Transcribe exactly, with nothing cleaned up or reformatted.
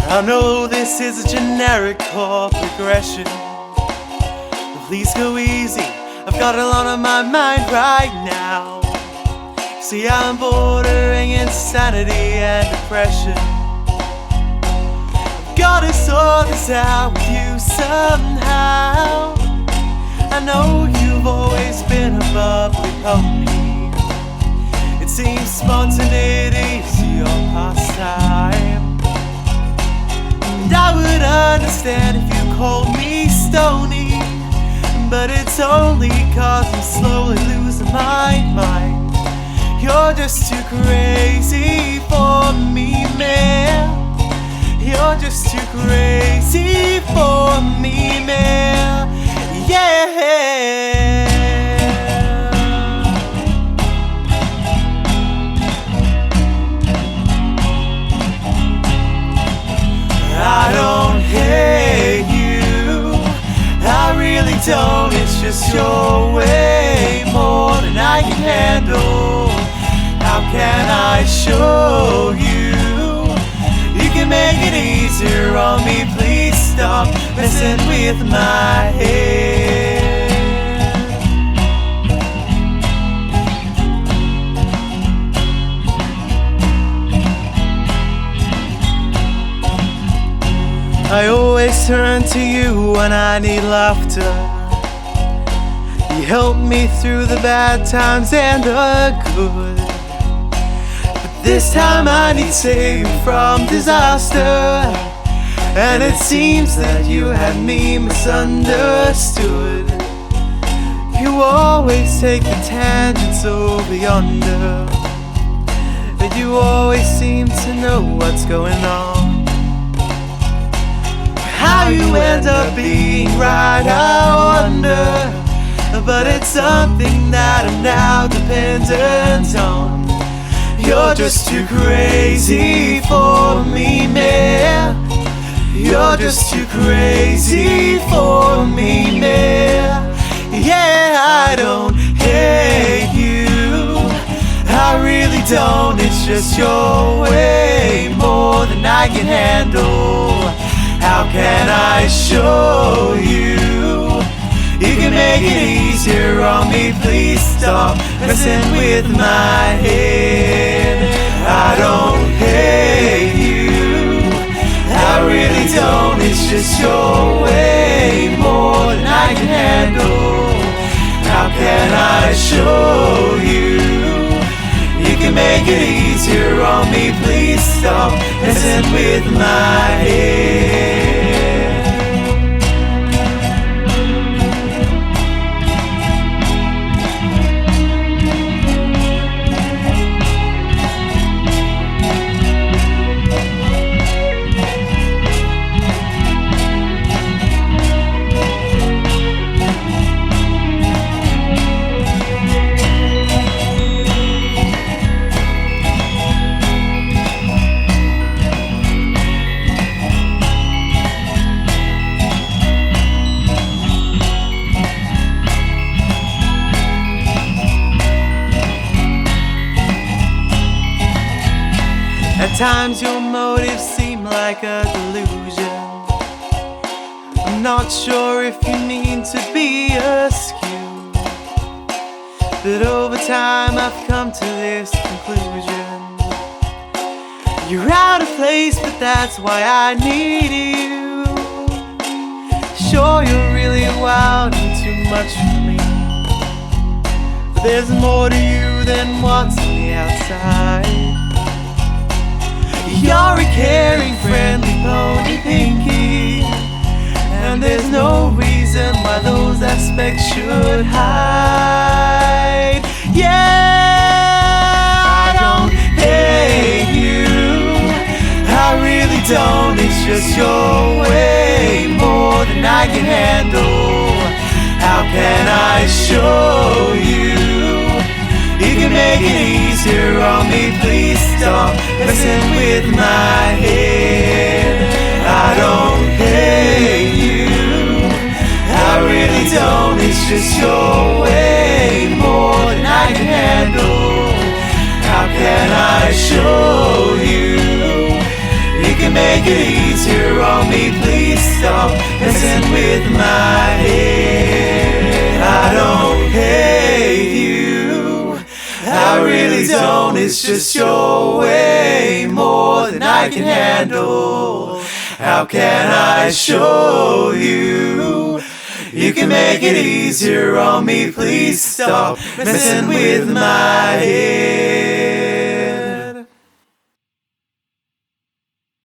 I know this is a generic chord progression, but please go easy, I've got a lot on my mind right now. See, I'm bordering insanity and depression. I've gotta sort this out with you somehow. I know you've always been a bubbly pony. It seems spontaneity's your pastime, and I would understand if you called me stony, but it's only cause I'm slowly losing my mind. You're just too crazy for me, man. You're just too crazy for me, man. Yeah. I don't hate you, I really don't. It's just your way more than I can handle. How can I show you? You can make it easier on me. Please stop messing with my head. I always turn to you when I need laughter. You help me through the bad times and the good. But this time I need saving from disaster, and it seems that you had me misunderstood. You always take the tangents over yonder, but you always seem to know what's going on. How you end up being right, I wonder, but it's something that I'm now dependent on. You're just too crazy for me, man. You're just too crazy for me, man. Yeah, I don't hate you, I really don't. It's just your way more than I can handle. How can I show you? You can make it easier on me. Please stop messing with my head. I don't hate you, I really don't. It's just your way more than I can handle. How can I show you? You can make it easier on me. Please stop messing with my head. At times your motives seem like a delusion. I'm not sure if you mean to be askew, but over time I've come to this conclusion. You're out of place, but that's why I need you. Sure, you're really wild and too much for me, but there's more to you than what's on the outside. You're a caring, friendly pony, Pinky, and there's no reason why those aspects should hide. Yeah, I don't hate you, I really don't. It's just your way more than I can handle. How can I show you? You can make it easier on me. Please stop messing with my head. I don't hate you, I really don't. It's just your way more than I can handle. How can I show you? You can can make it easier on me, please stop messing with my head. I don't hate you, I really don't. It's just your way more than I can handle. How can I show you? You can make it easier on me, please stop messing with my head.